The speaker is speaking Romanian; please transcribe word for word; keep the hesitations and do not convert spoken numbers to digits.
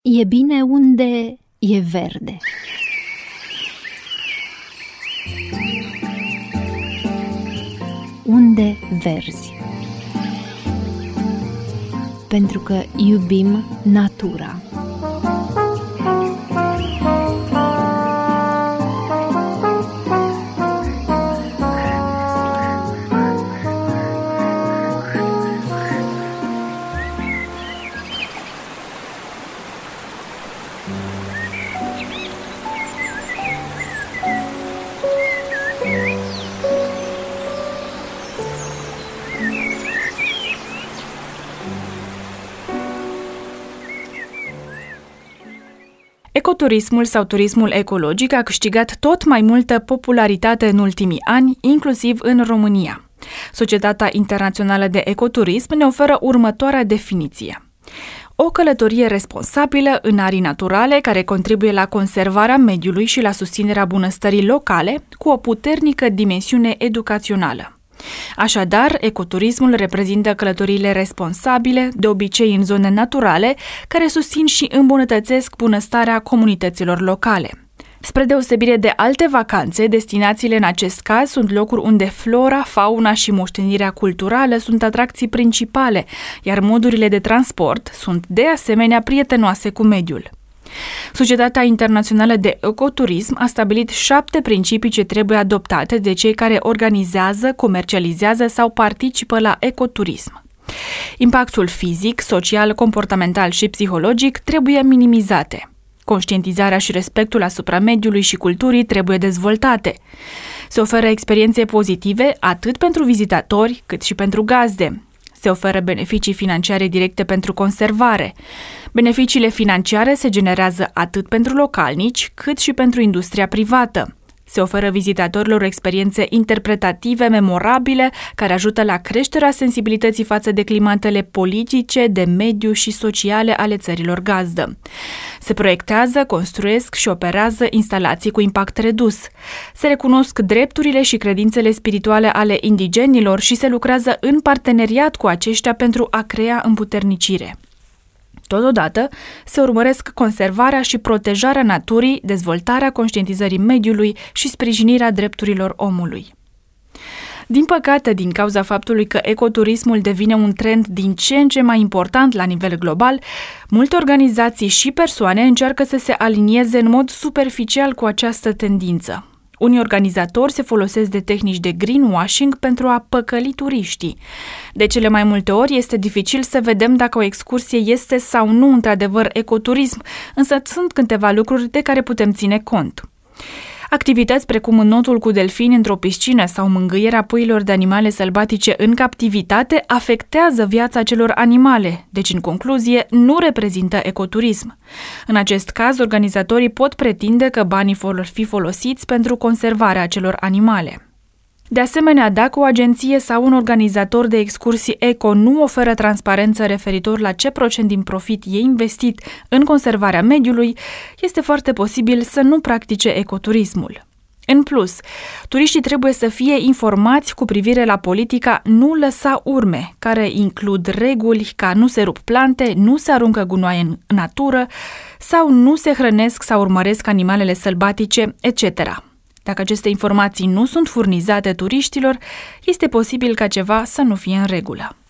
E bine unde e verde. Unde verzi. Pentru că iubim natura. Ecoturismul sau turismul ecologic a câștigat tot mai multă popularitate în ultimii ani, inclusiv în România. Societatea Internațională de Ecoturism ne oferă următoarea definiție: o călătorie responsabilă în arii naturale care contribuie la conservarea mediului și la susținerea bunăstării locale, cu o puternică dimensiune educațională. Așadar, ecoturismul reprezintă călătoriile responsabile, de obicei în zone naturale, care susțin și îmbunătățesc bunăstarea comunităților locale. Spre deosebire de alte vacanțe, destinațiile în acest caz sunt locuri unde flora, fauna și moștenirea culturală sunt atracții principale, iar modurile de transport sunt de asemenea prietenoase cu mediul. Societatea Internațională de Ecoturism a stabilit șapte principii ce trebuie adoptate de cei care organizează, comercializează sau participă la ecoturism. Impactul fizic, social, comportamental și psihologic trebuie minimizate. Conștientizarea și respectul asupra mediului și culturii trebuie dezvoltate. Se oferă experiențe pozitive atât pentru vizitatori cât și pentru gazde. Se oferă beneficii financiare directe pentru conservare. Beneficiile financiare se generează atât pentru localnici, cât și pentru industria privată. Se oferă vizitatorilor experiențe interpretative memorabile care ajută la creșterea sensibilității față de climatele politice, de mediu și sociale ale țărilor gazdă. Se proiectează, construiesc și operează instalații cu impact redus. Se recunosc drepturile și credințele spirituale ale indigenilor și se lucrează în parteneriat cu aceștia pentru a crea împuternicire. Totodată, se urmăresc conservarea și protejarea naturii, dezvoltarea conștientizării mediului și sprijinirea drepturilor omului. Din păcate, din cauza faptului că ecoturismul devine un trend din ce în ce mai important la nivel global, multe organizații și persoane încearcă să se alinieze în mod superficial cu această tendință. Unii organizatori se folosesc de tehnici de greenwashing pentru a păcăli turiștii. De cele mai multe ori este dificil să vedem dacă o excursie este sau nu într-adevăr ecoturism, însă sunt câteva lucruri de care putem ține cont. Activități precum înnotul cu delfini într-o piscină sau mângâierea puiilor de animale sălbatice în captivitate afectează viața celor animale, deci, în concluzie, nu reprezintă ecoturism. În acest caz, organizatorii pot pretinde că banii vor fi folosiți pentru conservarea acelor animale. De asemenea, dacă o agenție sau un organizator de excursii eco nu oferă transparență referitor la ce procent din profit e investit în conservarea mediului, este foarte posibil să nu practice ecoturismul. În plus, turiștii trebuie să fie informați cu privire la politica nu lăsa urme, care includ reguli ca nu se rup plante, nu se aruncă gunoaie în natură sau nu se hrănesc sau urmăresc animalele sălbatice, et cetera. Dacă aceste informații nu sunt furnizate turiștilor, este posibil ca ceva să nu fie în regulă.